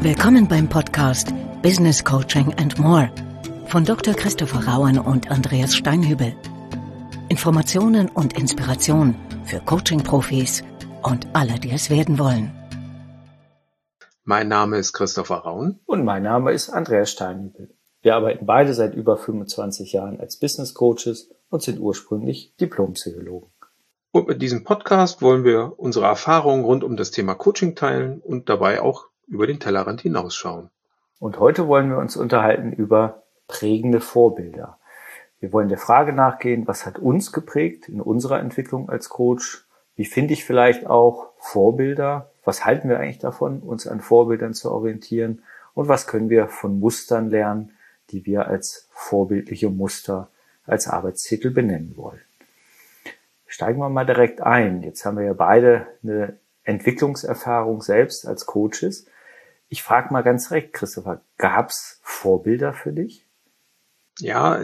Willkommen beim Podcast Business Coaching and More von Dr. Christopher Rauen und Andreas Steinhübel. Informationen und Inspiration für Coaching-Profis und alle, die es werden wollen. Mein Name ist Christopher Rauen. Und mein Name ist Andreas Steinhübel. Wir arbeiten beide seit über 25 Jahren als Business Coaches und sind ursprünglich Diplompsychologen. Und mit diesem Podcast wollen wir unsere Erfahrungen rund um das Thema Coaching teilen und dabei auch über den Tellerrand hinausschauen. Und heute wollen wir uns unterhalten über prägende Vorbilder. Wir wollen der Frage nachgehen, was hat uns geprägt in unserer Entwicklung als Coach? Wie finde ich vielleicht auch Vorbilder? Was halten wir eigentlich davon, uns an Vorbildern zu orientieren? Und was können wir von Mustern lernen, die wir als vorbildliche Muster als Arbeitstitel benennen wollen? Steigen wir mal direkt ein. Jetzt haben wir ja beide eine Entwicklungserfahrung selbst als Coaches. Ich frage mal ganz direkt, Christopher, gab es Vorbilder für dich? Ja,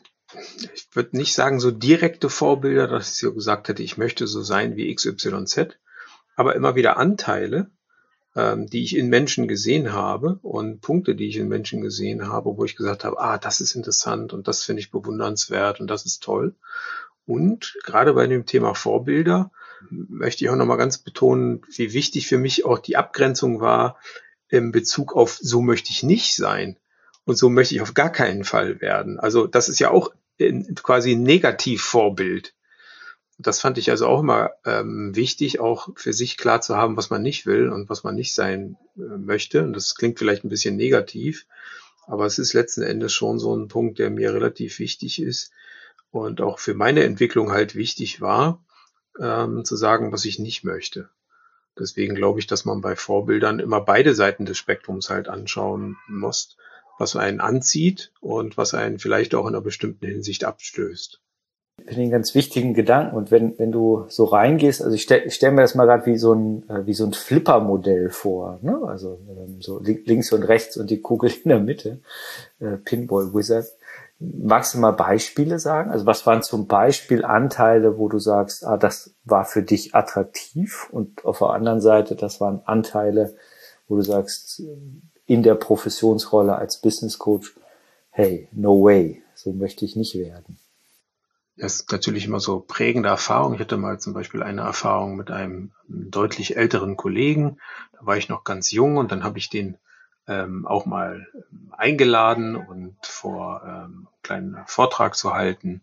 ich würde nicht sagen so direkte Vorbilder, dass ich so gesagt hätte, ich möchte so sein wie XYZ, aber immer wieder Anteile, die ich in Menschen gesehen habe und Punkte, die ich in Menschen gesehen habe, wo ich gesagt habe, das ist interessant und das finde ich bewundernswert und das ist toll. Und gerade bei dem Thema Vorbilder möchte ich auch nochmal ganz betonen, wie wichtig für mich auch die Abgrenzung war in Bezug auf so möchte ich nicht sein und so möchte ich auf gar keinen Fall werden. Also das ist ja auch quasi ein Negativvorbild. Das fand ich also auch immer wichtig, auch für sich klar zu haben, was man nicht will und was man nicht sein möchte. Und das klingt vielleicht ein bisschen negativ, aber es ist letzten Endes schon so ein Punkt, der mir relativ wichtig ist und auch für meine Entwicklung halt wichtig war, zu sagen, was ich nicht möchte. Deswegen glaube ich, dass man bei Vorbildern immer beide Seiten des Spektrums halt anschauen muss, was einen anzieht und was einen vielleicht auch in einer bestimmten Hinsicht abstößt. Ich finde einen ganz wichtigen Gedanken. Und wenn du so reingehst, also ich stell mir das mal gerade wie so ein Flipper-Modell vor, ne? Also so links und rechts und die Kugel in der Mitte, Pinball Wizard. Magst du mal Beispiele sagen? Also was waren zum Beispiel Anteile, wo du sagst, das war für dich attraktiv, und auf der anderen Seite, das waren Anteile, wo du sagst, in der Professionsrolle als Business Coach, hey, no way, so möchte ich nicht werden. Das ist natürlich immer so prägende Erfahrung. Ich hatte mal zum Beispiel eine Erfahrung mit einem deutlich älteren Kollegen. Da war ich noch ganz jung und dann habe ich den auch mal eingeladen und einen kleinen Vortrag zu halten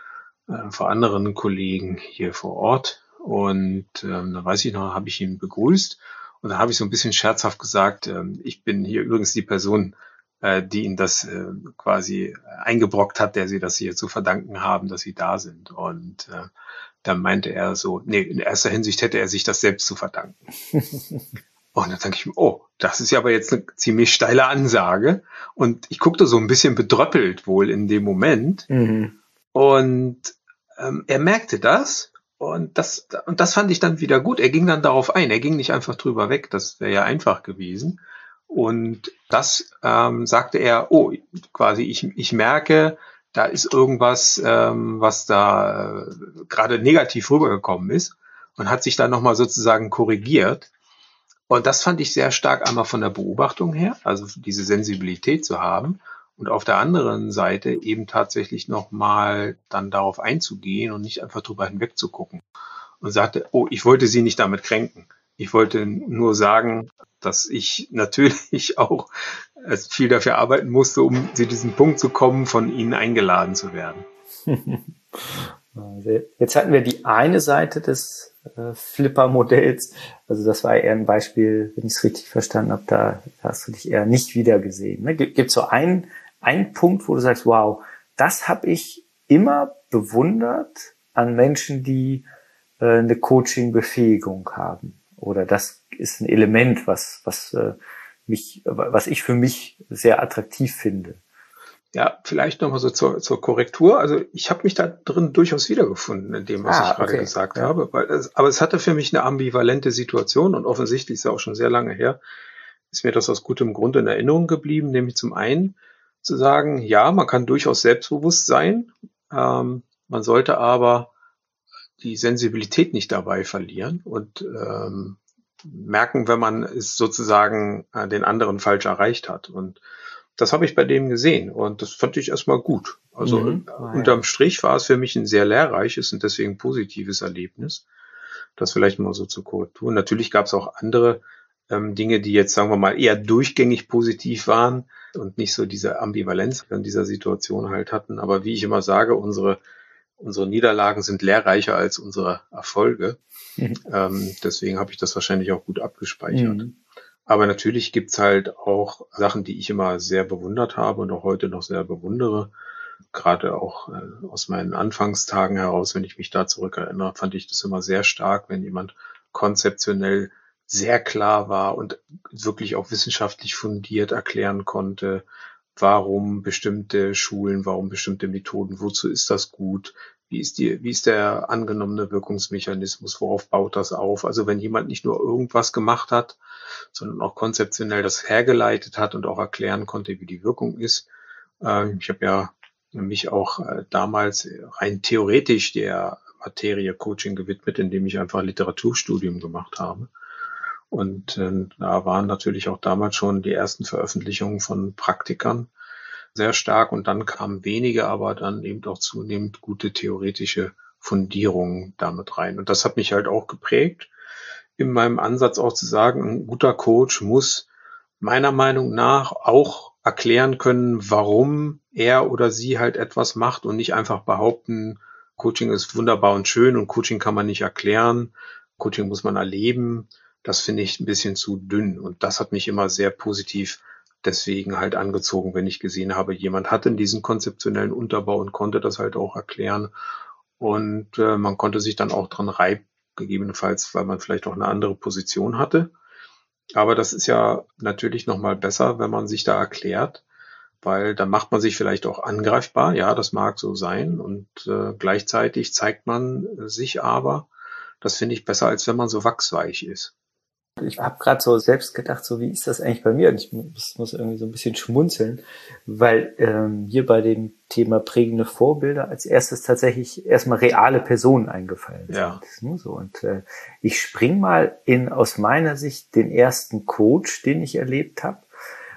vor anderen Kollegen hier vor Ort. Und da weiß ich noch, habe ich ihn begrüßt und da habe ich so ein bisschen scherzhaft gesagt, ich bin hier übrigens die Person, die ihn das quasi eingebrockt hat, der sie das hier zu verdanken haben, dass sie da sind. Und dann meinte er so, in erster Hinsicht hätte er sich das selbst zu verdanken. Und dann denke ich mir, das ist ja aber jetzt eine ziemlich steile Ansage. Und ich guckte so ein bisschen bedröppelt wohl in dem Moment. Mhm. Und er merkte das. Und das fand ich dann wieder gut. Er ging dann darauf ein. Er ging nicht einfach drüber weg. Das wäre ja einfach gewesen. Und das sagte er, quasi ich merke, da ist irgendwas, was da gerade negativ rübergekommen ist. Und hat sich dann nochmal sozusagen korrigiert. Und das fand ich sehr stark einmal von der Beobachtung her, also diese Sensibilität zu haben und auf der anderen Seite eben tatsächlich nochmal dann darauf einzugehen und nicht einfach drüber hinweg zu gucken. Und sagte, ich wollte Sie nicht damit kränken. Ich wollte nur sagen, dass ich natürlich auch viel dafür arbeiten musste, um zu diesem Punkt zu kommen, von Ihnen eingeladen zu werden. Jetzt hatten wir die eine Seite des Flipper-Modells. Also das war eher ein Beispiel, wenn ich es richtig verstanden habe, da hast du dich eher nicht wieder gesehen. Ne? Gibt es so einen Punkt, wo du sagst, wow, das habe ich immer bewundert an Menschen, die eine Coaching-Befähigung haben? Oder das ist ein Element, was ich für mich sehr attraktiv finde? Ja, vielleicht nochmal so zur Korrektur. Also ich habe mich da drin durchaus wiedergefunden in dem, was ich gerade gesagt habe. Aber es hatte für mich eine ambivalente Situation und offensichtlich ist ja auch schon sehr lange her, ist mir das aus gutem Grund in Erinnerung geblieben, nämlich zum einen zu sagen, ja, man kann durchaus selbstbewusst sein, man sollte aber die Sensibilität nicht dabei verlieren und merken, wenn man es sozusagen den anderen falsch erreicht hat. Und das habe ich bei dem gesehen und das fand ich erstmal gut. Also unterm Strich war es für mich ein sehr lehrreiches und deswegen positives Erlebnis. Das vielleicht mal so zur Korrektur. Natürlich gab es auch andere Dinge, die jetzt, sagen wir mal, eher durchgängig positiv waren und nicht so diese Ambivalenz in dieser Situation halt hatten. Aber wie ich immer sage, unsere Niederlagen sind lehrreicher als unsere Erfolge. Deswegen habe ich das wahrscheinlich auch gut abgespeichert. Aber natürlich gibt's halt auch Sachen, die ich immer sehr bewundert habe und auch heute noch sehr bewundere. Gerade auch aus meinen Anfangstagen heraus, wenn ich mich da zurückerinnere, fand ich das immer sehr stark, wenn jemand konzeptionell sehr klar war und wirklich auch wissenschaftlich fundiert erklären konnte, warum bestimmte Schulen, warum bestimmte Methoden, wozu ist das gut, wie ist der angenommene Wirkungsmechanismus, worauf baut das auf? Also wenn jemand nicht nur irgendwas gemacht hat, sondern auch konzeptionell das hergeleitet hat und auch erklären konnte, wie die Wirkung ist. Ich habe ja mich auch damals rein theoretisch der Materie Coaching gewidmet, indem ich einfach Literaturstudium gemacht habe. Und da waren natürlich auch damals schon die ersten Veröffentlichungen von Praktikern sehr stark und dann kamen wenige, aber dann eben auch zunehmend gute theoretische Fundierungen damit rein. Und das hat mich halt auch geprägt, in meinem Ansatz auch zu sagen, ein guter Coach muss meiner Meinung nach auch erklären können, warum er oder sie halt etwas macht und nicht einfach behaupten, Coaching ist wunderbar und schön und Coaching kann man nicht erklären, Coaching muss man erleben. Das finde ich ein bisschen zu dünn und das hat mich immer sehr positiv deswegen halt angezogen, wenn ich gesehen habe, jemand hatte diesen konzeptionellen Unterbau und konnte das halt auch erklären und man konnte sich dann auch dran reiben, gegebenenfalls, weil man vielleicht auch eine andere Position hatte. Aber das ist ja natürlich nochmal besser, wenn man sich da erklärt, weil dann macht man sich vielleicht auch angreifbar. Ja, das mag so sein und gleichzeitig zeigt man sich aber. Das finde ich besser, als wenn man so wachsweich ist. Ich habe gerade so selbst gedacht, so wie ist das eigentlich bei mir? Und ich muss irgendwie so ein bisschen schmunzeln, weil hier bei dem Thema prägende Vorbilder als erstes tatsächlich erstmal reale Personen eingefallen sind. So, und ich spring mal in aus meiner Sicht den ersten Coach, den ich erlebt habe.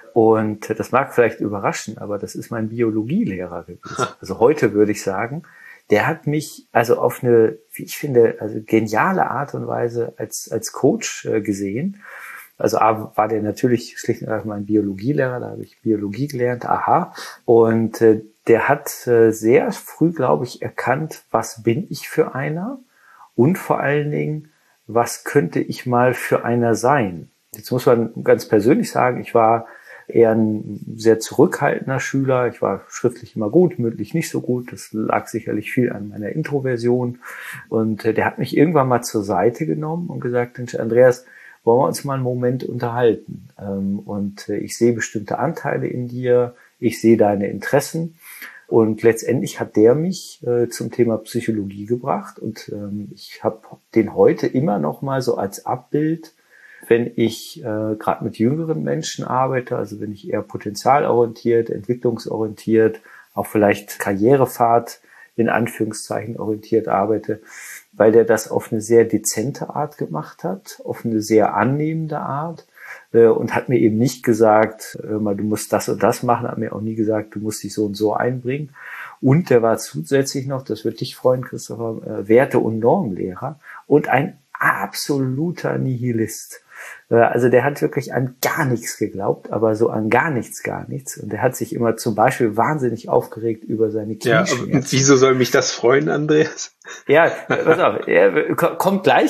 Und das mag vielleicht überraschen, aber das ist mein Biologielehrer gewesen. Also heute würde ich sagen, der hat mich also auf eine, wie ich finde, also geniale Art und Weise als Coach gesehen. Also A, war der natürlich schlicht und einfach mein Biologielehrer, da habe ich Biologie gelernt, aha. Und der hat sehr früh, glaube ich, erkannt, was bin ich für einer und vor allen Dingen, was könnte ich mal für einer sein. Jetzt muss man ganz persönlich sagen, ich war eher ein sehr zurückhaltender Schüler. Ich war schriftlich immer gut, mündlich nicht so gut. Das lag sicherlich viel an meiner Introversion. Und der hat mich irgendwann mal zur Seite genommen und gesagt, Mensch, Andreas, wollen wir uns mal einen Moment unterhalten? Und ich sehe bestimmte Anteile in dir. Ich sehe deine Interessen. Und letztendlich hat der mich zum Thema Psychologie gebracht. Und ich habe den heute immer noch mal so als Abbild, wenn ich gerade mit jüngeren Menschen arbeite, also wenn ich eher potenzialorientiert, entwicklungsorientiert, auch vielleicht Karrierepfad in Anführungszeichen orientiert arbeite, weil der das auf eine sehr dezente Art gemacht hat, auf eine sehr annehmende Art und hat mir eben nicht gesagt, du musst das und das machen, hat mir auch nie gesagt, du musst dich so und so einbringen. Und der war zusätzlich noch, das wird dich freuen, Christopher, Werte- und Normlehrer und ein absoluter Nihilist. Also der hat wirklich an gar nichts geglaubt, aber so an gar nichts. Und der hat sich immer zum Beispiel wahnsinnig aufgeregt über seine Knieschmerzen. Ja, wieso soll mich das freuen, Andreas? Ja, pass auf, kommt gleich.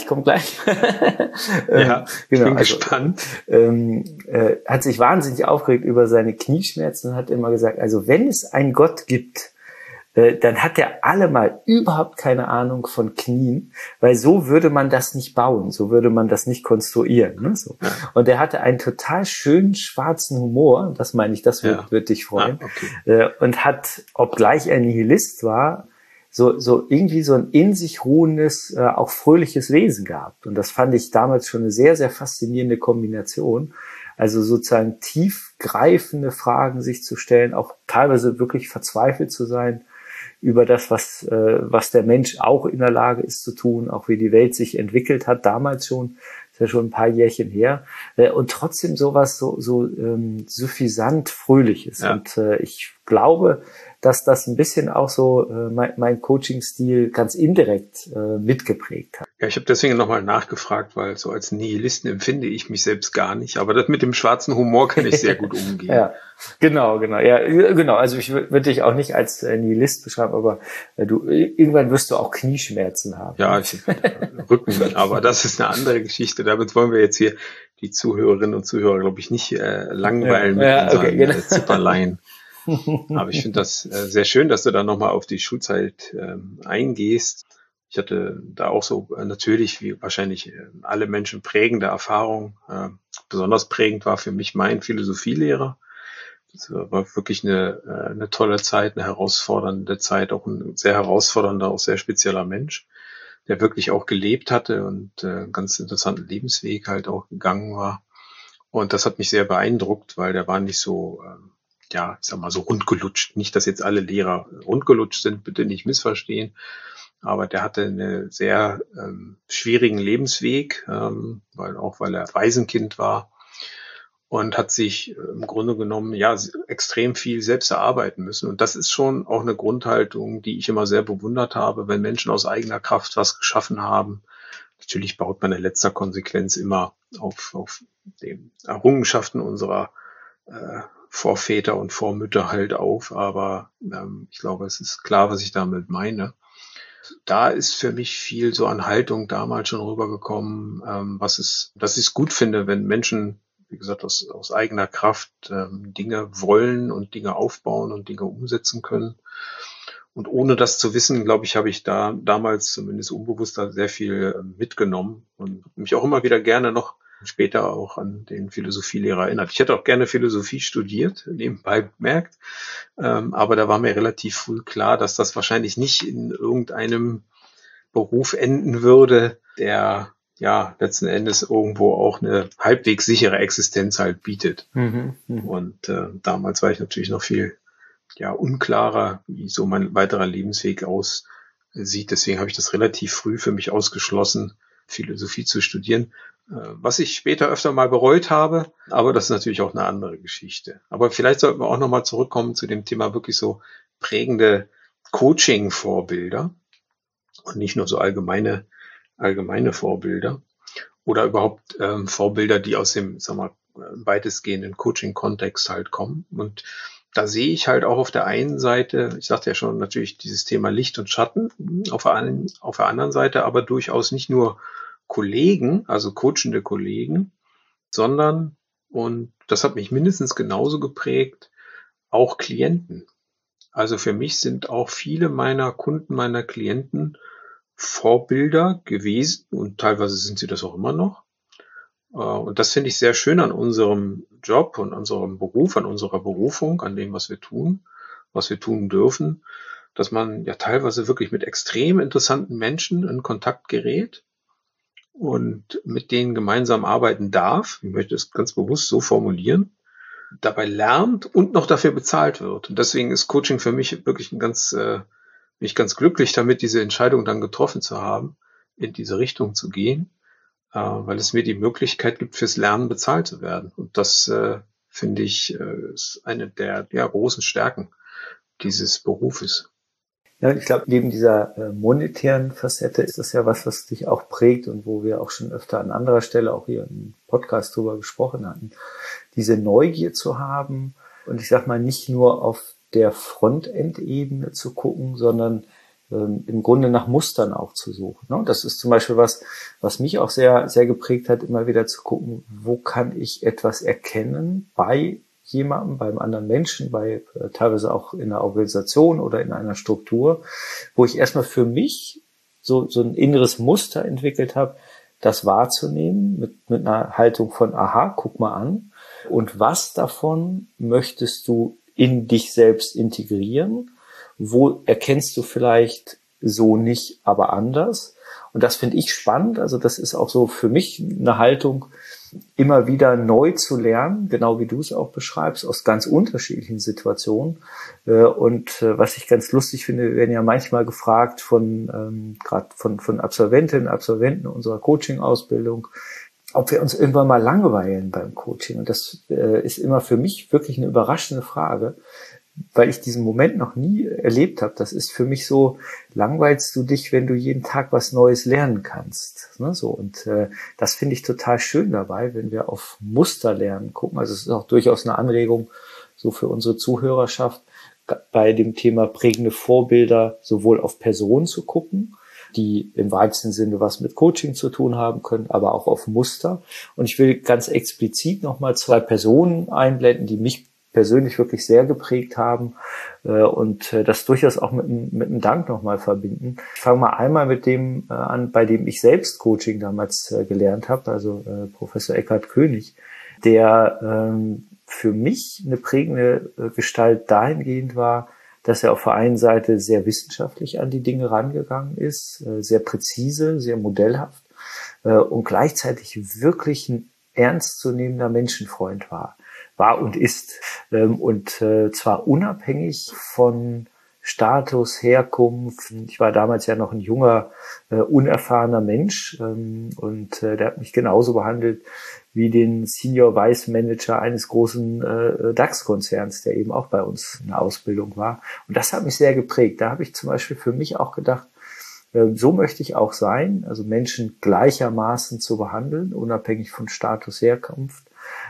Ja, ich bin gespannt. Hat sich wahnsinnig aufgeregt über seine Knieschmerzen und hat immer gesagt, also wenn es einen Gott gibt, dann hat der allemal überhaupt keine Ahnung von Knien, weil so würde man das nicht bauen, so würde man das nicht konstruieren. Ne? So. Und der hatte einen total schönen schwarzen Humor, das meine ich, das wird dich freuen, und hat, obgleich er Nihilist war, so irgendwie so ein in sich ruhendes, auch fröhliches Wesen gehabt. Und das fand ich damals schon eine sehr, sehr faszinierende Kombination. Also sozusagen tiefgreifende Fragen sich zu stellen, auch teilweise wirklich verzweifelt zu sein über das, was der Mensch auch in der Lage ist zu tun, auch wie die Welt sich entwickelt hat, damals schon. ist ja schon ein paar Jährchen her, und trotzdem sowas so suffisant Fröhliches. Ja. Und ich glaube, dass das ein bisschen auch so mein Coaching-Stil ganz indirekt mitgeprägt hat. Ja, ich habe deswegen nochmal nachgefragt, weil so als Nihilisten empfinde ich mich selbst gar nicht. Aber das mit dem schwarzen Humor kann ich sehr gut umgehen. Ja, genau. Ja, genau. Also ich würde dich auch nicht als Nihilist beschreiben, aber irgendwann wirst du auch Knieschmerzen haben. Ja, Rücken, aber das ist eine andere Geschichte. Damit wollen wir jetzt hier die Zuhörerinnen und Zuhörer, glaube ich, nicht langweilen mit unseren Zipperlein. Aber ich finde das sehr schön, dass du da nochmal auf die Schulzeit eingehst. Ich hatte da auch so natürlich, wie wahrscheinlich alle Menschen, prägende Erfahrungen. Besonders prägend war für mich mein Philosophielehrer. Das war wirklich eine tolle Zeit, eine herausfordernde Zeit, auch ein sehr herausfordernder, auch sehr spezieller Mensch, der wirklich auch gelebt hatte und einen ganz interessanten Lebensweg halt auch gegangen war. Und das hat mich sehr beeindruckt, weil der war nicht so ich sag mal so rundgelutscht. Nicht, dass jetzt alle Lehrer rundgelutscht sind, bitte nicht missverstehen. Aber der hatte einen sehr schwierigen Lebensweg, weil er Waisenkind war und hat sich im Grunde genommen extrem viel selbst erarbeiten müssen. Und das ist schon auch eine Grundhaltung, die ich immer sehr bewundert habe, wenn Menschen aus eigener Kraft was geschaffen haben. Natürlich baut man in letzter Konsequenz immer auf den Errungenschaften unserer Vorväter und Vormütter halt auf, aber ich glaube, es ist klar, was ich damit meine. Da ist für mich viel so an Haltung damals schon rübergekommen, dass ich es gut finde, wenn Menschen, wie gesagt, aus eigener Kraft Dinge wollen und Dinge aufbauen und Dinge umsetzen können. Und ohne das zu wissen, glaube ich, habe ich da damals zumindest unbewusst sehr viel mitgenommen und mich auch immer wieder gerne noch später auch an den Philosophielehrer erinnert. Ich hätte auch gerne Philosophie studiert, nebenbei bemerkt, aber da war mir relativ früh klar, dass das wahrscheinlich nicht in irgendeinem Beruf enden würde, der letzten Endes irgendwo auch eine halbwegs sichere Existenz halt bietet. Und damals war ich natürlich noch viel unklarer, wie so mein weiterer Lebensweg aussieht. Deswegen habe ich das relativ früh für mich ausgeschlossen, Philosophie zu studieren. Was ich später öfter mal bereut habe, aber das ist natürlich auch eine andere Geschichte. Aber vielleicht sollten wir auch nochmal zurückkommen zu dem Thema wirklich so prägende Coaching-Vorbilder und nicht nur so allgemeine Vorbilder oder überhaupt Vorbilder, die aus dem, weitestgehenden Coaching-Kontext halt kommen. Und da sehe ich halt auch auf der einen Seite, ich sagte ja schon, natürlich dieses Thema Licht und Schatten, auf der anderen Seite aber durchaus nicht nur Kollegen, also coachende Kollegen, sondern, und das hat mich mindestens genauso geprägt, auch Klienten. Also für mich sind auch viele meiner Kunden, meiner Klienten Vorbilder gewesen und teilweise sind sie das auch immer noch. Und das finde ich sehr schön an unserem Job und unserem Beruf, an unserer Berufung, an dem, was wir tun dürfen, dass man ja teilweise wirklich mit extrem interessanten Menschen in Kontakt gerät und mit denen gemeinsam arbeiten darf. Ich möchte es ganz bewusst so formulieren, dabei lernt und noch dafür bezahlt wird. Und deswegen ist Coaching für mich wirklich bin ich ganz glücklich damit, diese Entscheidung dann getroffen zu haben, in diese Richtung zu gehen, weil es mir die Möglichkeit gibt, fürs Lernen bezahlt zu werden. Und das, finde ich, ist eine der großen Stärken dieses Berufes. Ja, ich glaube, neben dieser monetären Facette ist das ja was dich auch prägt und wo wir auch schon öfter an anderer Stelle auch hier im Podcast drüber gesprochen hatten. Diese Neugier zu haben und ich sag mal nicht nur auf der Frontend-Ebene zu gucken, sondern im Grunde nach Mustern auch zu suchen. Ne? Das ist zum Beispiel was mich auch sehr, sehr geprägt hat, immer wieder zu gucken, wo kann ich etwas erkennen bei jemandem, beim anderen Menschen, teilweise auch in einer Organisation oder in einer Struktur, wo ich erstmal für mich so ein inneres Muster entwickelt habe, das wahrzunehmen mit einer Haltung von, aha, guck mal an. Und was davon möchtest du in dich selbst integrieren? Wo erkennst du vielleicht so nicht, aber anders? Und das finde ich spannend. Also das ist auch so für mich eine Haltung, immer wieder neu zu lernen, genau wie du es auch beschreibst, aus ganz unterschiedlichen Situationen. Und was ich ganz lustig finde, wir werden ja manchmal gefragt gerade von Absolventinnen, Absolventen unserer Coaching-Ausbildung, ob wir uns irgendwann mal langweilen beim Coaching. Und das ist immer für mich wirklich eine überraschende Frage, weil ich diesen Moment noch nie erlebt habe. Das ist für mich so, langweilst du dich, wenn du jeden Tag was Neues lernen kannst. Ne, so. Und das finde ich total schön dabei, wenn wir auf Musterlernen gucken. Also es ist auch durchaus eine Anregung so für unsere Zuhörerschaft, bei dem Thema prägende Vorbilder sowohl auf Personen zu gucken, die im weitesten Sinne was mit Coaching zu tun haben können, aber auch auf Muster. Und ich will ganz explizit nochmal 2 Personen einblenden, die mich persönlich wirklich sehr geprägt haben und das durchaus auch mit einem Dank nochmal verbinden. Ich fange mal einmal mit dem an, bei dem ich selbst Coaching damals gelernt habe, also Professor Eckhard König, der für mich eine prägende Gestalt dahingehend war, dass er auf der einen Seite sehr wissenschaftlich an die Dinge rangegangen ist, sehr präzise, sehr modellhaft und gleichzeitig wirklich ein ernstzunehmender Menschenfreund war und ist. Und zwar unabhängig von Status, Herkunft. Ich war damals ja noch ein junger, unerfahrener Mensch und der hat mich genauso behandelt wie den Senior Vice Manager eines großen DAX-Konzerns, der eben auch bei uns in der Ausbildung war. Und das hat mich sehr geprägt. Da habe ich zum Beispiel für mich auch gedacht, so möchte ich auch sein, also Menschen gleichermaßen zu behandeln, unabhängig von Status, Herkunft.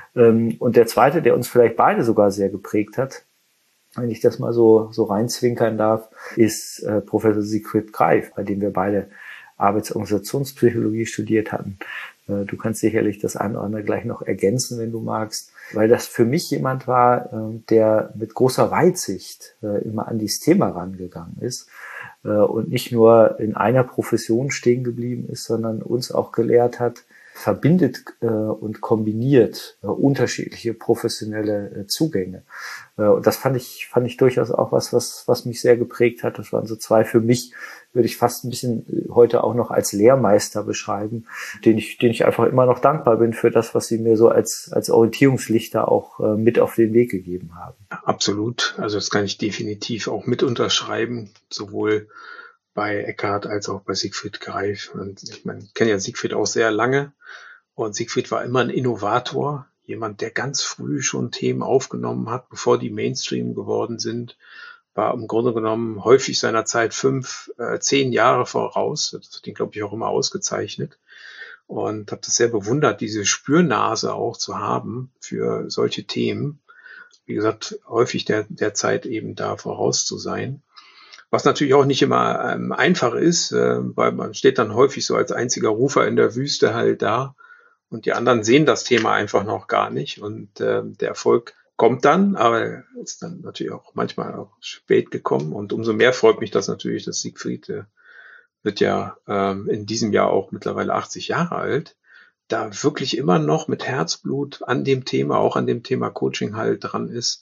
Und der zweite, der uns vielleicht beide sogar sehr geprägt hat, wenn ich das mal so reinzwinkern darf, ist Professor Siegfried Greif, bei dem wir beide Arbeitsorganisationspsychologie studiert hatten. Du kannst sicherlich das eine oder andere gleich noch ergänzen, wenn du magst, weil das für mich jemand war, der mit großer Weitsicht immer an dieses Thema rangegangen ist und nicht nur in einer Profession stehen geblieben ist, sondern uns auch gelehrt hat, verbindet und kombiniert unterschiedliche professionelle Zugänge. Und das fand ich durchaus auch was mich sehr geprägt hat. Das waren so 2 für mich, würde ich fast ein bisschen heute auch noch als Lehrmeister beschreiben, denen ich einfach immer noch dankbar bin für das, was sie mir so als Orientierungslichter auch mit auf den Weg gegeben haben. Absolut. Also das kann ich definitiv auch mit unterschreiben, sowohl bei Eckhard als auch bei Siegfried Greif. Und ich meine, ich kenne ja Siegfried auch sehr lange und Siegfried war immer ein Innovator, jemand, der ganz früh schon Themen aufgenommen hat, bevor die Mainstream geworden sind, war im Grunde genommen häufig seiner Zeit 5, 10 Jahre voraus. Das hat ihn, glaube ich, auch immer ausgezeichnet und habe das sehr bewundert, diese Spürnase auch zu haben für solche Themen. Wie gesagt, häufig der Zeit eben da voraus zu sein. Was natürlich auch nicht immer einfach ist, weil man steht dann häufig so als einziger Rufer in der Wüste halt da und die anderen sehen das Thema einfach noch gar nicht und der Erfolg kommt dann, aber ist dann natürlich auch manchmal auch spät gekommen und umso mehr freut mich das natürlich, dass Siegfried wird ja in diesem Jahr auch mittlerweile 80 Jahre alt, da wirklich immer noch mit Herzblut an dem Thema, auch an dem Thema Coaching halt dran ist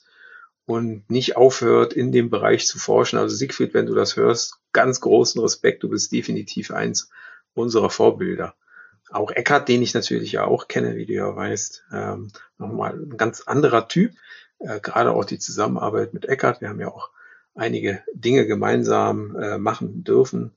und nicht aufhört, in dem Bereich zu forschen. Also Siegfried, wenn du das hörst, ganz großen Respekt, du bist definitiv eins unserer Vorbilder. Auch Eckhard, den ich natürlich auch kenne, wie du ja weißt, nochmal ein ganz anderer Typ, gerade auch die Zusammenarbeit mit Eckhard. Wir haben ja auch einige Dinge gemeinsam machen dürfen.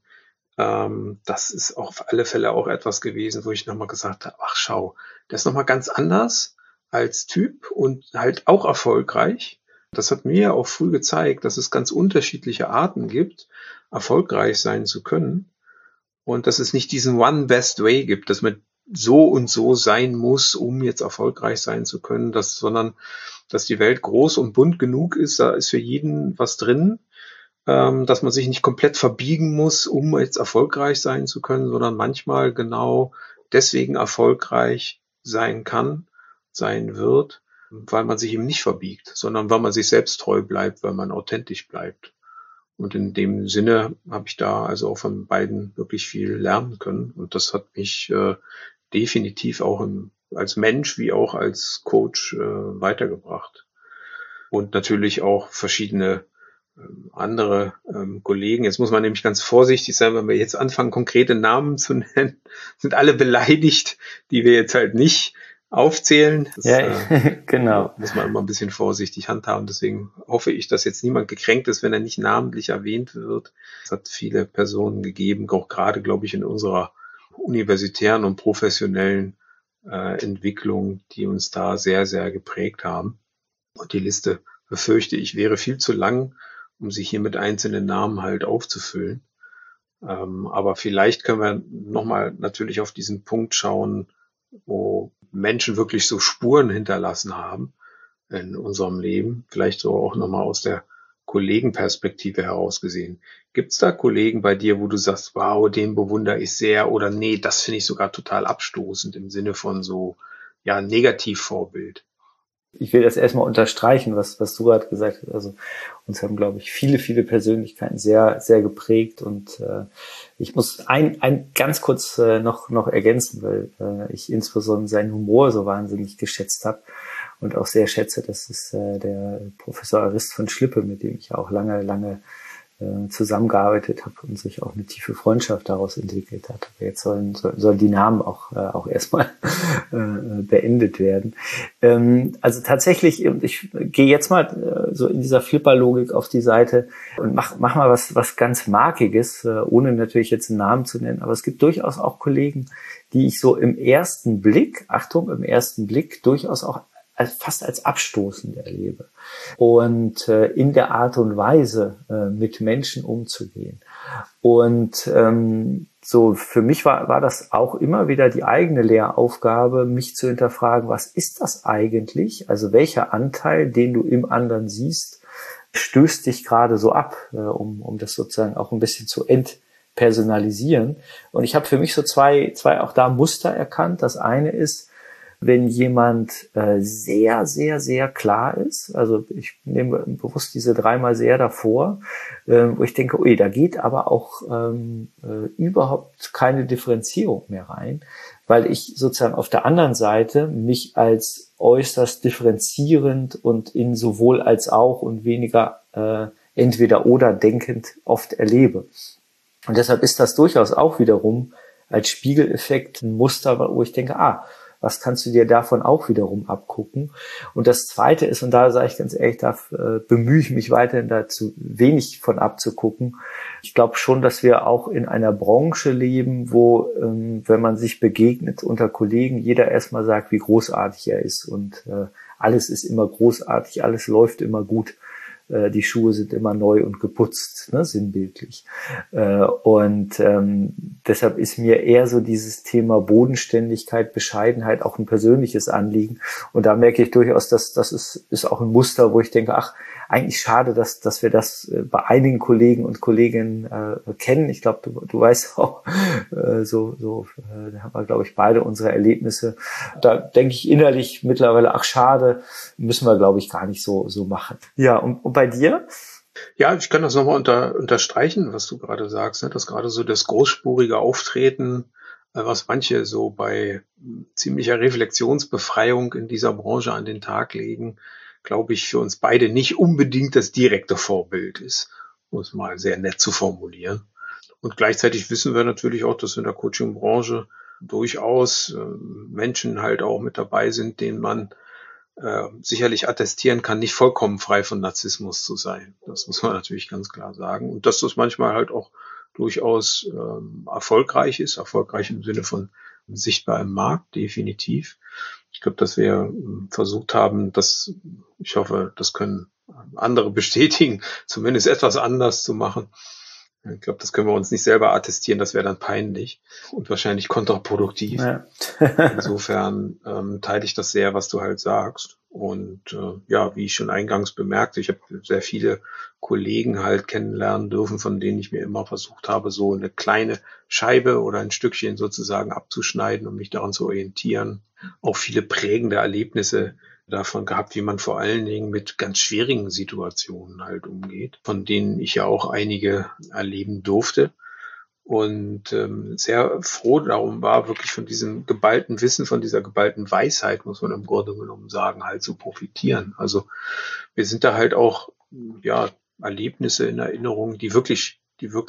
Das ist auf alle Fälle auch etwas gewesen, wo ich nochmal gesagt habe, ach schau, das ist nochmal ganz anders als Typ und halt auch erfolgreich. Das hat mir auch früh gezeigt, dass es ganz unterschiedliche Arten gibt, erfolgreich sein zu können und dass es nicht diesen One Best Way gibt, dass man so und so sein muss, um jetzt erfolgreich sein zu können, sondern dass die Welt groß und bunt genug ist, da ist für jeden was drin, dass man sich nicht komplett verbiegen muss, um jetzt erfolgreich sein zu können, sondern manchmal genau deswegen erfolgreich sein kann, sein wird, weil man sich eben nicht verbiegt, sondern weil man sich selbst treu bleibt, weil man authentisch bleibt. Und in dem Sinne habe ich da also auch von beiden wirklich viel lernen können. Und das hat mich definitiv auch als Mensch wie auch als Coach weitergebracht. Und natürlich auch verschiedene andere Kollegen. Jetzt muss man nämlich ganz vorsichtig sein, wenn wir jetzt anfangen, konkrete Namen zu nennen, sind alle beleidigt, die wir jetzt halt nicht aufzählen. Das, genau. Muss man immer ein bisschen vorsichtig handhaben. Deswegen hoffe ich, dass jetzt niemand gekränkt ist, wenn er nicht namentlich erwähnt wird. Es hat viele Personen gegeben, auch gerade, glaube ich, in unserer universitären und professionellen Entwicklung, die uns da sehr, sehr geprägt haben. Und die Liste, befürchte ich, wäre viel zu lang, um sich hier mit einzelnen Namen halt aufzufüllen. Aber vielleicht können wir nochmal natürlich auf diesen Punkt schauen, wo Menschen wirklich so Spuren hinterlassen haben in unserem Leben, vielleicht so auch nochmal aus der Kollegenperspektive heraus gesehen. Gibt es da Kollegen bei dir, wo du sagst, wow, den bewundere ich sehr, oder nee, das finde ich sogar total abstoßend im Sinne von so, ja, Negativvorbild? Ich will das erstmal unterstreichen, was du gerade gesagt hast. Also uns haben, glaube ich, viele Persönlichkeiten sehr, sehr geprägt. Und ich muss ein ganz kurz noch ergänzen, weil ich insbesondere seinen Humor so wahnsinnig geschätzt habe und auch sehr schätze. Das ist der Professor Arist von Schlippe, mit dem ich auch lange zusammengearbeitet habe und sich auch eine tiefe Freundschaft daraus entwickelt hat. Aber jetzt sollen die Namen auch erstmal beendet werden. Also tatsächlich, ich gehe jetzt mal so in dieser Flipper-Logik auf die Seite und mach mal was ganz Markiges, ohne natürlich jetzt einen Namen zu nennen. Aber es gibt durchaus auch Kollegen, die ich so im ersten Blick durchaus auch fast als abstoßend erlebe. Und in der Art und Weise, mit Menschen umzugehen. Und so für mich war das auch immer wieder die eigene Lehraufgabe, mich zu hinterfragen, was ist das eigentlich? Also welcher Anteil, den du im anderen siehst, stößt dich gerade so ab, um das sozusagen auch ein bisschen zu entpersonalisieren. Und ich habe für mich so zwei auch da Muster erkannt. Das eine ist, wenn jemand sehr, sehr, sehr klar ist, also ich nehme bewusst diese dreimal sehr davor, wo ich denke, da geht aber auch überhaupt keine Differenzierung mehr rein, weil ich sozusagen auf der anderen Seite mich als äußerst differenzierend und in sowohl als auch und weniger entweder oder denkend oft erlebe. Und deshalb ist das durchaus auch wiederum als Spiegeleffekt ein Muster, wo ich denke, was kannst du dir davon auch wiederum abgucken? Und das Zweite ist, und da sage ich ganz ehrlich, da bemühe ich mich weiterhin dazu, wenig von abzugucken. Ich glaube schon, dass wir auch in einer Branche leben, wo, wenn man sich begegnet unter Kollegen, jeder erstmal sagt, wie großartig er ist. Und alles ist immer großartig, alles läuft immer gut. Die Schuhe sind immer neu und geputzt, ne, sinnbildlich. Und deshalb ist mir eher so dieses Thema Bodenständigkeit, Bescheidenheit auch ein persönliches Anliegen. Und da merke ich durchaus, dass das ist auch ein Muster, wo ich denke, eigentlich schade, dass wir das bei einigen Kollegen und Kolleginnen kennen. Ich glaube, du weißt auch, da haben wir, glaube ich, beide unsere Erlebnisse. Da denke ich innerlich mittlerweile, schade, müssen wir, glaube ich, gar nicht so machen. Ja, und bei dir? Ja, ich kann das nochmal unterstreichen, was du gerade sagst, ne? Dass gerade so das großspurige Auftreten, was manche so bei ziemlicher Reflexionsbefreiung in dieser Branche an den Tag legen, glaube ich, für uns beide nicht unbedingt das direkte Vorbild ist, um es mal sehr nett zu formulieren. Und gleichzeitig wissen wir natürlich auch, dass in der Coaching-Branche durchaus Menschen halt auch mit dabei sind, denen man sicherlich attestieren kann, nicht vollkommen frei von Narzissmus zu sein. Das muss man natürlich ganz klar sagen. Und dass das manchmal halt auch durchaus erfolgreich ist, erfolgreich im Sinne von sichtbar im Markt, definitiv. Ich glaube, dass wir versucht haben, ich hoffe, das können andere bestätigen, zumindest etwas anders zu machen. Ich glaube, das können wir uns nicht selber attestieren, das wäre dann peinlich und wahrscheinlich kontraproduktiv. Ja. Insofern teile ich das sehr, was du halt sagst. Und wie ich schon eingangs bemerkte, ich habe sehr viele Kollegen halt kennenlernen dürfen, von denen ich mir immer versucht habe, so eine kleine Scheibe oder ein Stückchen sozusagen abzuschneiden, um mich daran zu orientieren. Auch viele prägende Erlebnisse davon gehabt, wie man vor allen Dingen mit ganz schwierigen Situationen halt umgeht, von denen ich ja auch einige erleben durfte. Und sehr froh darum war, wirklich von diesem geballten Wissen, von dieser geballten Weisheit, muss man im Grunde genommen sagen, halt zu profitieren. Also wir sind da halt auch Erlebnisse in Erinnerung, die wirklich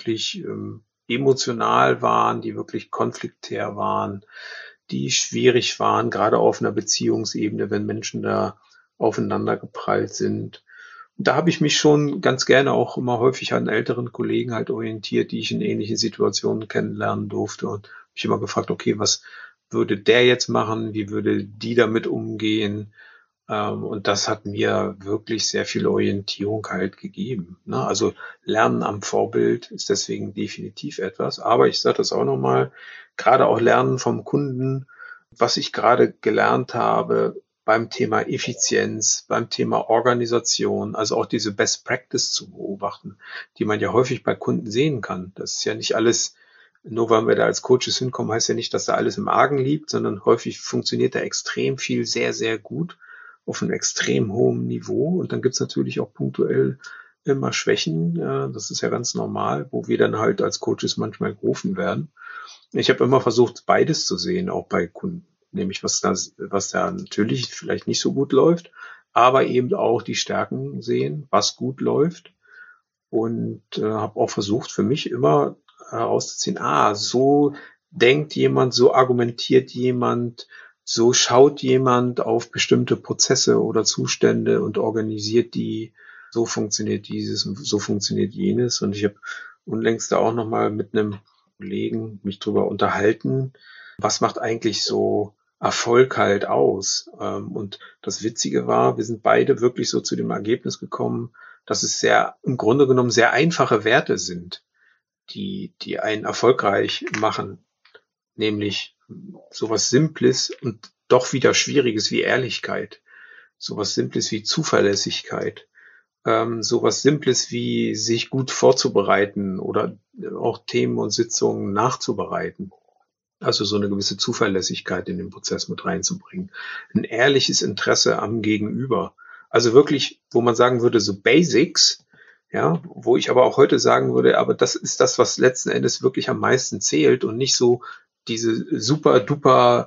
emotional waren, die wirklich konfliktär waren, die schwierig waren, gerade auf einer Beziehungsebene, wenn Menschen da aufeinander geprallt sind. Und da habe ich mich schon ganz gerne auch immer häufig an älteren Kollegen halt orientiert, die ich in ähnlichen Situationen kennenlernen durfte und mich immer gefragt, okay, was würde der jetzt machen, wie würde die damit umgehen? Und das hat mir wirklich sehr viel Orientierung halt gegeben. Ne? Also Lernen am Vorbild ist deswegen definitiv etwas. Aber ich sage das auch nochmal, gerade auch Lernen vom Kunden, was ich gerade gelernt habe beim Thema Effizienz, beim Thema Organisation, also auch diese Best Practice zu beobachten, die man ja häufig bei Kunden sehen kann. Das ist ja nicht alles, nur weil wir da als Coaches hinkommen, heißt ja nicht, dass da alles im Argen liegt, sondern häufig funktioniert da extrem viel sehr, sehr gut auf einem extrem hohen Niveau. Und dann gibt's natürlich auch punktuell immer Schwächen. Das ist ja ganz normal, wo wir dann halt als Coaches manchmal gerufen werden. Ich habe immer versucht, beides zu sehen, auch bei Kunden. Nämlich was da natürlich vielleicht nicht so gut läuft, aber eben auch die Stärken sehen, was gut läuft. Und habe auch versucht, für mich immer herauszuziehen, so denkt jemand, so argumentiert jemand, so schaut jemand auf bestimmte Prozesse oder Zustände und organisiert die. So funktioniert dieses und so funktioniert jenes. Und ich habe unlängst da auch nochmal mit einem Kollegen mich drüber unterhalten, was macht eigentlich so Erfolg halt aus. Und das Witzige war, wir sind beide wirklich so zu dem Ergebnis gekommen, dass es im Grunde genommen sehr einfache Werte sind, die einen erfolgreich machen. Nämlich sowas Simples und doch wieder Schwieriges wie Ehrlichkeit, sowas Simples wie Zuverlässigkeit, sowas Simples wie sich gut vorzubereiten oder auch Themen und Sitzungen nachzubereiten. Also so eine gewisse Zuverlässigkeit in den Prozess mit reinzubringen. Ein ehrliches Interesse am Gegenüber. Also wirklich, wo man sagen würde, so Basics, ja, wo ich aber auch heute sagen würde, aber das ist das, was letzten Endes wirklich am meisten zählt und nicht so diese super duper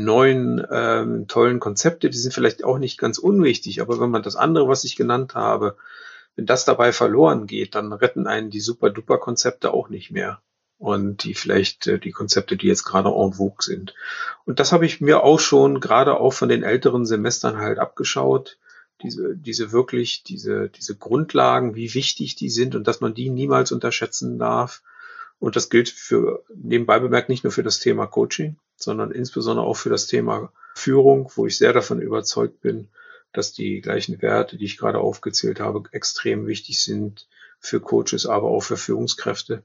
neuen tollen Konzepte, die sind vielleicht auch nicht ganz unwichtig, aber wenn man das andere, was ich genannt habe, wenn das dabei verloren geht, dann retten einen die super duper Konzepte auch nicht mehr. Und die Konzepte, die jetzt gerade en vogue sind. Und das habe ich mir auch schon gerade auch von den älteren Semestern halt abgeschaut. Diese Grundlagen, wie wichtig die sind und dass man die niemals unterschätzen darf. Und das gilt nebenbei bemerkt nicht nur für das Thema Coaching, sondern insbesondere auch für das Thema Führung, wo ich sehr davon überzeugt bin, dass die gleichen Werte, die ich gerade aufgezählt habe, extrem wichtig sind für Coaches, aber auch für Führungskräfte.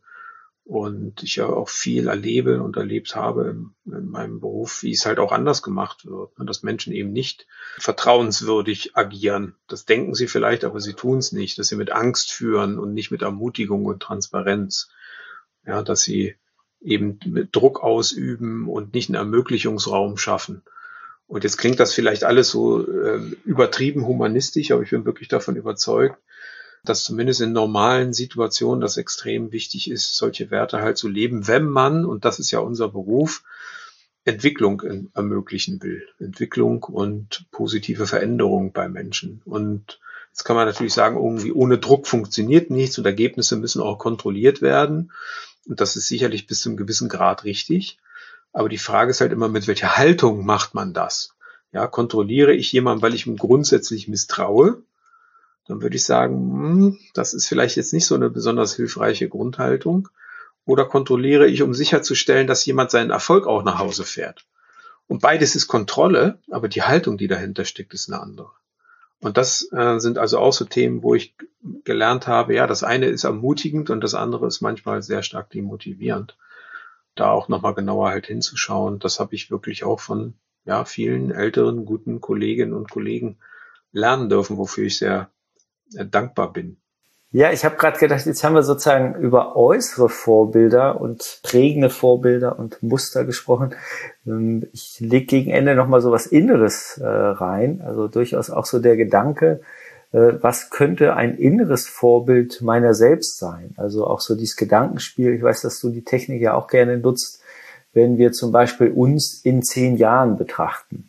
Und ich ja auch viel erlebe und erlebt habe in meinem Beruf, wie es halt auch anders gemacht wird, dass Menschen eben nicht vertrauenswürdig agieren. Das denken sie vielleicht, aber sie tun es nicht, dass sie mit Angst führen und nicht mit Ermutigung und Transparenz. Ja, dass sie eben mit Druck ausüben und nicht einen Ermöglichungsraum schaffen. Und jetzt klingt das vielleicht alles so übertrieben humanistisch, aber ich bin wirklich davon überzeugt, dass zumindest in normalen Situationen das extrem wichtig ist, solche Werte halt zu leben, wenn man, und das ist ja unser Beruf, Entwicklung ermöglichen will. Entwicklung und positive Veränderung bei Menschen. Und jetzt kann man natürlich sagen, irgendwie ohne Druck funktioniert nichts und Ergebnisse müssen auch kontrolliert werden. Und das ist sicherlich bis zu einem gewissen Grad richtig. Aber die Frage ist halt immer, mit welcher Haltung macht man das? Ja, kontrolliere ich jemanden, weil ich ihm grundsätzlich misstraue? Dann würde ich sagen, das ist vielleicht jetzt nicht so eine besonders hilfreiche Grundhaltung. Oder kontrolliere ich, um sicherzustellen, dass jemand seinen Erfolg auch nach Hause fährt? Und beides ist Kontrolle, aber die Haltung, die dahinter steckt, ist eine andere. Und das sind also auch so Themen, wo ich gelernt habe, ja, das eine ist ermutigend und das andere ist manchmal sehr stark demotivierend. Da auch nochmal genauer halt hinzuschauen, das habe ich wirklich auch von vielen älteren, guten Kolleginnen und Kollegen lernen dürfen, wofür ich sehr dankbar bin. Ja, ich habe gerade gedacht, jetzt haben wir sozusagen über äußere Vorbilder und prägende Vorbilder und Muster gesprochen. Ich lege gegen Ende nochmal so was Inneres rein, also durchaus auch so der Gedanke, was könnte ein inneres Vorbild meiner selbst sein? Also auch so dieses Gedankenspiel, ich weiß, dass du die Technik ja auch gerne nutzt, wenn wir zum Beispiel uns in 10 Jahren betrachten.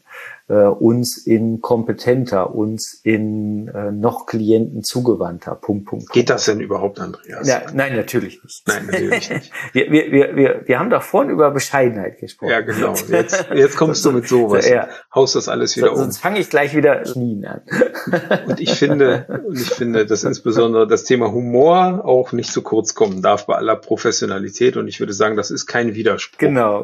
uns in kompetenter, uns in noch Klienten zugewandter. Geht das denn überhaupt, Andreas? Ja, nein, natürlich nicht. Nein, natürlich nicht. Wir haben doch vorhin über Bescheidenheit gesprochen. Ja, genau. Jetzt kommst du mit sowas. Ja. Haust das alles wieder um. Sonst fange ich gleich wieder Knien an. Und ich finde, dass insbesondere das Thema Humor auch nicht zu kurz kommen darf bei aller Professionalität. Und ich würde sagen, das ist kein Widerspruch. Genau.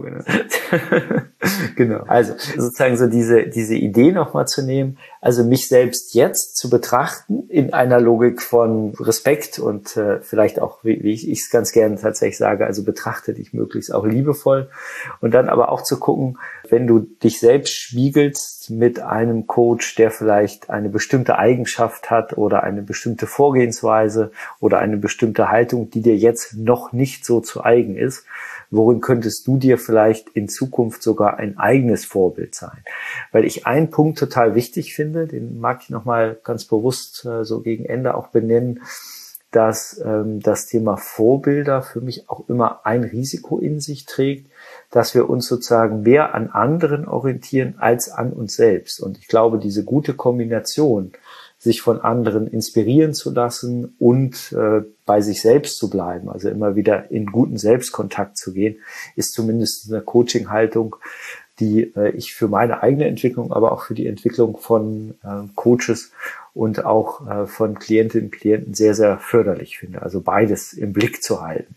Genau. Also sozusagen so diese Idee nochmal zu nehmen, also mich selbst jetzt zu betrachten in einer Logik von Respekt und vielleicht auch, wie ich es ganz gerne tatsächlich sage, also betrachte dich möglichst auch liebevoll und dann aber auch zu gucken, wenn du dich selbst spiegelst mit einem Coach, der vielleicht eine bestimmte Eigenschaft hat oder eine bestimmte Vorgehensweise oder eine bestimmte Haltung, die dir jetzt noch nicht so zu eigen ist, worin könntest du dir vielleicht in Zukunft sogar ein eigenes Vorbild sein? Weil ich einen Punkt total wichtig finde, den mag ich nochmal ganz bewusst so gegen Ende auch benennen, dass das Thema Vorbilder für mich auch immer ein Risiko in sich trägt, dass wir uns sozusagen mehr an anderen orientieren als an uns selbst. Und ich glaube, diese gute Kombination, sich von anderen inspirieren zu lassen und bei sich selbst zu bleiben, also immer wieder in guten Selbstkontakt zu gehen, ist zumindest eine Coaching-Haltung, die ich für meine eigene Entwicklung, aber auch für die Entwicklung von Coaches und auch von Klientinnen und Klienten sehr, sehr förderlich finde. Also beides im Blick zu halten.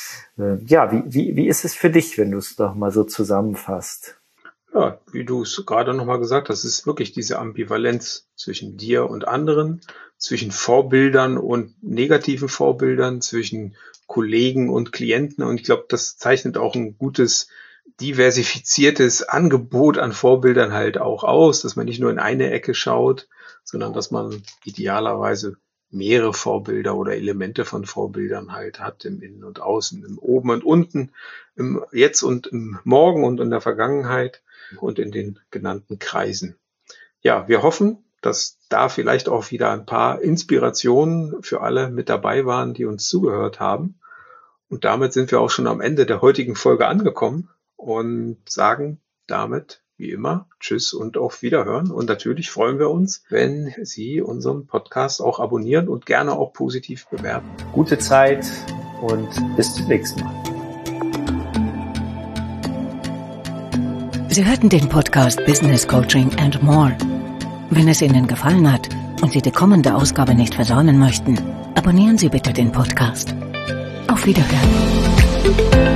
Ja, wie ist es für dich, wenn du es doch mal so zusammenfasst? Ja, wie du es gerade nochmal gesagt hast, ist wirklich diese Ambivalenz zwischen dir und anderen, zwischen Vorbildern und negativen Vorbildern, zwischen Kollegen und Klienten. Und ich glaube, das zeichnet auch ein gutes, diversifiziertes Angebot an Vorbildern halt auch aus, dass man nicht nur in eine Ecke schaut, sondern dass man idealerweise mehrere Vorbilder oder Elemente von Vorbildern halt hat, im Innen und Außen, im Oben und Unten, im Jetzt und im Morgen und in der Vergangenheit und in den genannten Kreisen. Ja, wir hoffen, dass da vielleicht auch wieder ein paar Inspirationen für alle mit dabei waren, die uns zugehört haben. Und damit sind wir auch schon am Ende der heutigen Folge angekommen und sagen damit, wie immer, Tschüss und auf Wiederhören. Und natürlich freuen wir uns, wenn Sie unseren Podcast auch abonnieren und gerne auch positiv bewerten. Gute Zeit und bis zum nächsten Mal. Sie hörten den Podcast Business Coaching and More. Wenn es Ihnen gefallen hat und Sie die kommende Ausgabe nicht versäumen möchten, abonnieren Sie bitte den Podcast. Auf Wiederhören.